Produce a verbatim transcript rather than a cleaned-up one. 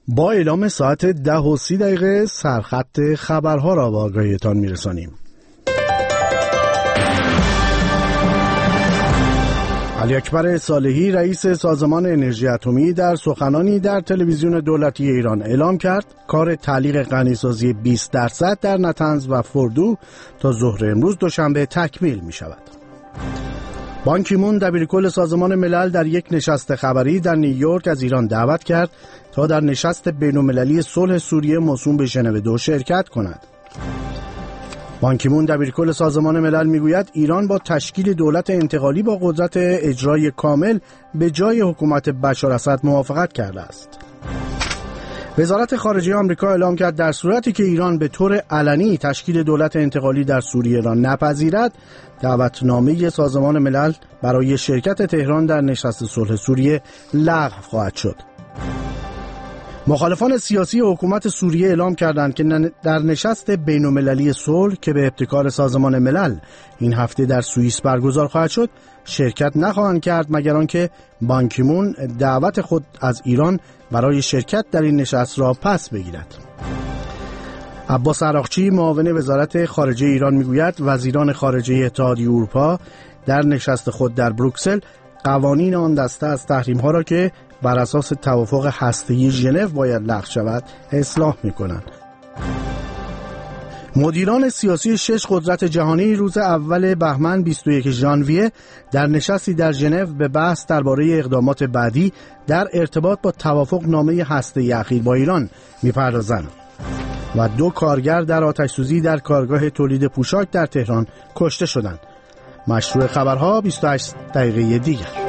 با اعلام ساعت ده و سی دقیقه سرخط خبرها را به آگاهیتان میرسانیم. علی اکبر صالحی رئیس سازمان انرژی اتمی در سخنانی در تلویزیون دولتی ایران اعلام کرد کار تعلیق غنیسازی بیست درصد در نطنز و فردو تا ظهر امروز دوشنبه تکمیل می شود. بان کی مون دبیرکل سازمان ملل در یک نشست خبری در نیویورک از ایران دعوت کرد تا در نشست بین‌المللی صلح سوریه موسوم به ژنو دو شرکت کند. بان کی مون دبیرکل سازمان ملل میگوید ایران با تشکیل دولت انتقالی با قدرت اجرای کامل به جای حکومت بشار اسد موافقت کرده است. وزارت خارجه آمریکا اعلام کرد در صورتی که ایران به طور علنی تشکیل دولت انتقالی در سوریه را نپذیرد، دعوتنامه سازمان ملل برای شرکت تهران در نشست صلح سوریه لغو خواهد شد. مخالفان سیاسی حکومت سوریه اعلام کردند که در نشست بین‌المللی صلح که به ابتکار سازمان ملل این هفته در سوئیس برگزار خواهد شد شرکت نخواهند کرد مگر آنکه بان کی مون دعوت خود از ایران برای شرکت در این نشست را پس بگیرد. عباس عراقچی معاون وزارت خارجه ایران میگوید وزیران خارجه اتحادیه اروپا در نشست خود در بروکسل قوانین آن دسته از تحریم‌ها را که بر اساس توافق هسته‌ای ژنو باید لغو شود اصلاح می‌کنند. مدیران سیاسی شش قدرت جهانی روز اول بهمن بیست و یکم ژانویه در نشستی در ژنو به بحث درباره اقدامات بعدی در ارتباط با توافق نامه هسته‌ای اخیر با ایران می‌پردازند و دو کارگر در آتش‌سوزی در کارگاه تولید پوشاک در تهران کشته شدند. مشروع خبرها بیست و هشت دقیقه دیگر.